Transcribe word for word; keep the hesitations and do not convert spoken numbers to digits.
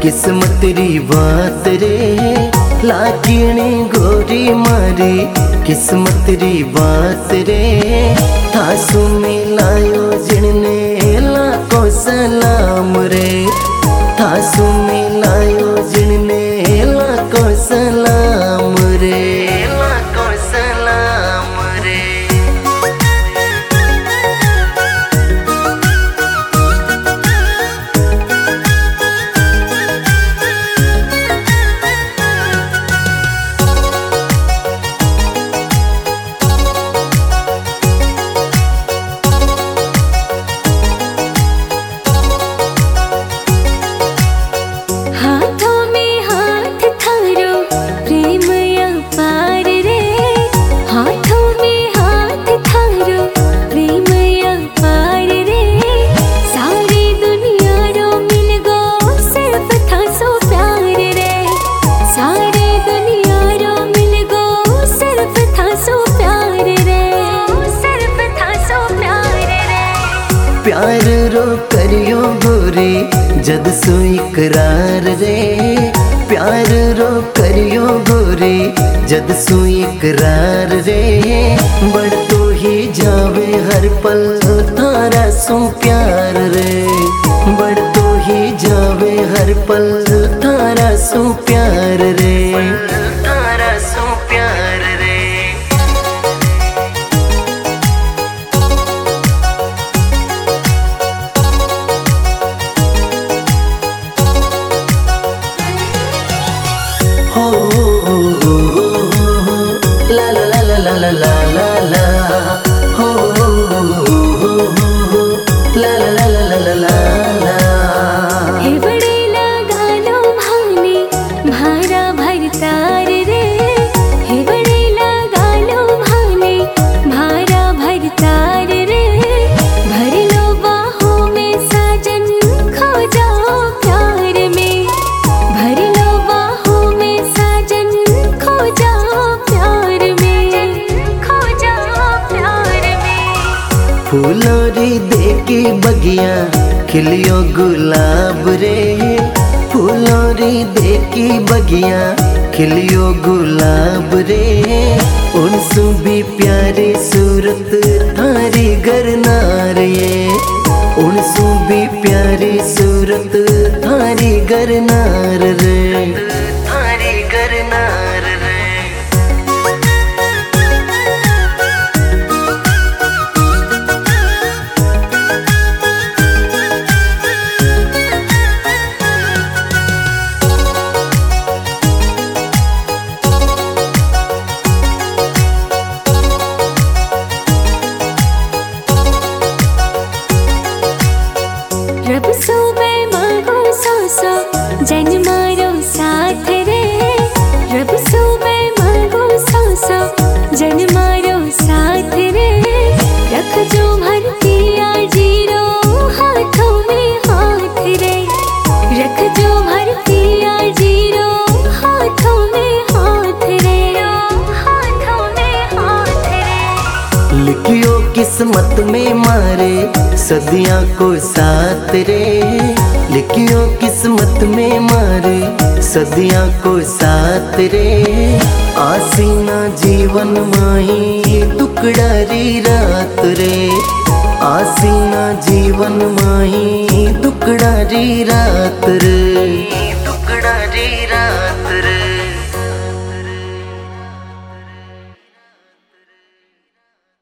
किस्मत री बात रे लागिणी गोरी मारी किस्मत री बात रे थासु मिलायो जिणने लाखों सलाम रे थासु मिलायो जिणने लाखों सलाम रे लाखों सलाम रे। प्यार रो करियो गोरी जद सो इकरार रे प्यार रो करियो गोरी जद सो इकरार रे बढ़ तो ही जावे हर पल थारा सो प्यार रे बढ़ तो ही जावे हर पल थारा सो प्यार रे थारा सो प्यार रे। हो हो हो हो हो ला ला ला ला ला ला ला ला हो हो हो हो हो ला ला ला ला ला ला ला। हे बड़ेला गालो भाने भारा भरतार रे हे बड़ेला गालो भाने भारा भरतार रे भर लो बाहों में साजन खो जाओ प्यार में भर लो बाहों में साजन खो जाओ प्यार में खो जाओ प्यार में। फूलोरी देके बगिया खिलियो गुलाब रे फूलोरी देके बगिया खिलियो गुलाब रे उनसु भी प्यारी सूरत थारी गरनार ये उनसु भी प्यारी सूरत थारी गरनार रे थारी गरनार रे। रब सो मैं मांगो सौ सौ जन मारो साथ रे रब सो मैं मांगो सौ सौ जन मारो साथ रे रख जो भरती जीरो हाथों में हाथ रे रख जो भरती जीरो हाथों में हाथ रे हाथों में हाथ रे। लिखियो किस्मत में मारे सदियां को साथ रे लिखियो किस्मत में मारे सदियां को साथ रे आसीना जीवन माही दुकड़ारी रात रे आसीना जीवन माही दुकड़ारी रात रे।